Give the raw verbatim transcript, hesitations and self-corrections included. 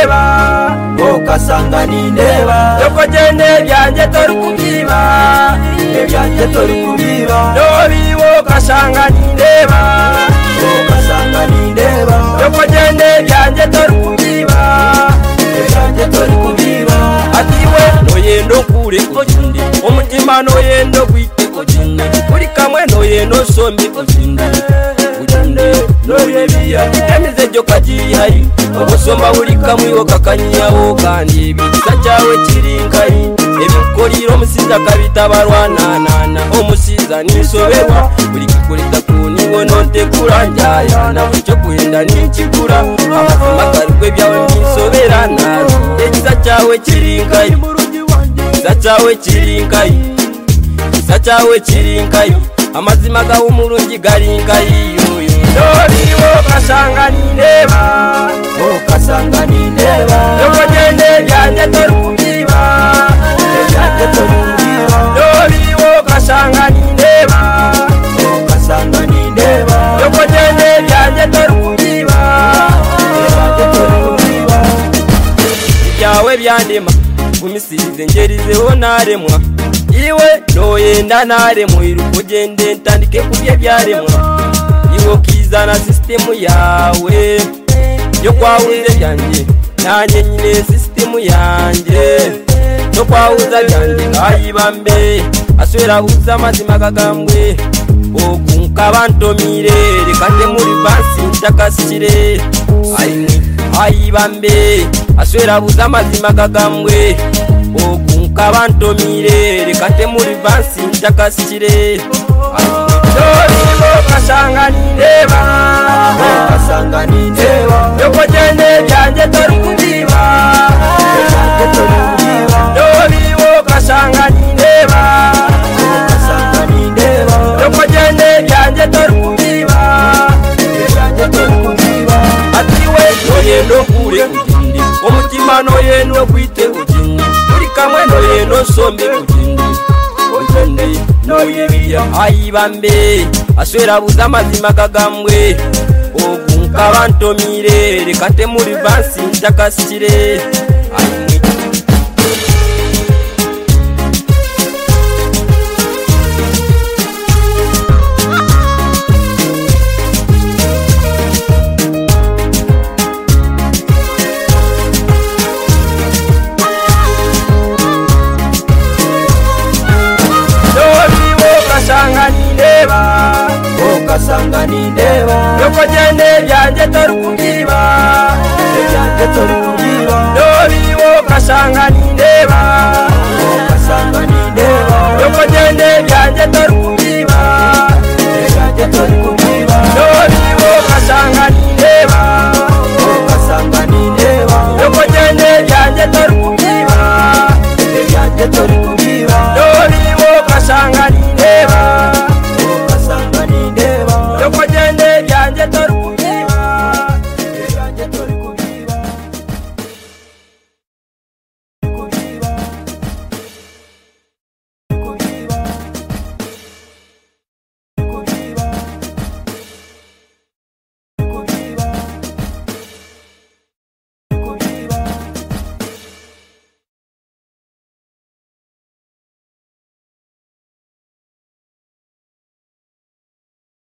nindeba ukasanga nindeba yoko gende byanjye tori kubiba ebyanjye tori kubiba nobiwo kasanga nindeba ukasanga nindeba yoko gende byanjye tori kubiba ebyanjye tori kubiba atiwe noyendo kure kugindi umutima noyendo kwite kugindi kuri kamwe noyendo sombi kugindi kugindi noyebiya emize jo kajihari obusomba buri kamwe okakanyawo kandi ibisa cyawe kirinkai ebikoriro omusiza kabitabarwa nanana omusiza nisoberwa buri kikorita kuniwo nontekuranja na bucyo kuhinda nikigura amazima karwe byawe nisobera nazo ekisa cyawe kirinkai ekisa cyawe kirinkai ekisa cyawe kirinkai amazima gawe umurungi garinkai nobiwo kasanga nindeba ukasanga nindeba yoko gende byanjye tori kubiba ebyanjye tori kubiba nobiwo kasanga nindeba ukasanga nindeba yoko gende byanjye tori kubiba ebyanjye tori kubiba ibyawe byandema gumisirize ngerizeho naremwa iwe noyenda naremwa iruko gende ntandike kubye byaremwa iwo kizana systemu yawe yo kwawuze byanjye nanye nyine systemu yanjye no kwawuza byanjye ayibambe aswera buza amazima gagambwe okunka bantomire rekate muri bansi ntakasire ayibambe aswera buza amazima gagambwe okunka bantomire rekate muri bansi ntakasire nobiwo kasanga nindeba ukasanga nindeba yoko gende byanjye tori kubiba ebyanjye tori kubiba nobiwo kasanga nindeba ukasanga nindeba yoko gende byanjye tori kubiba ebyanjye tori kubiba atiwe noyendo kure kugindi omutima noyendo kwite kugindi buri kamwe noyendo sombe kugindi kugindi noyebiya ayibambe aswera buza amazima gagambwe okunka bantomire rekate muri bansi ntakasire kasanga nindeba ukasanga nindeba yoko gende byanjye tori kubiba ebyanjye tori kubiba nobiwo kasanga nindeba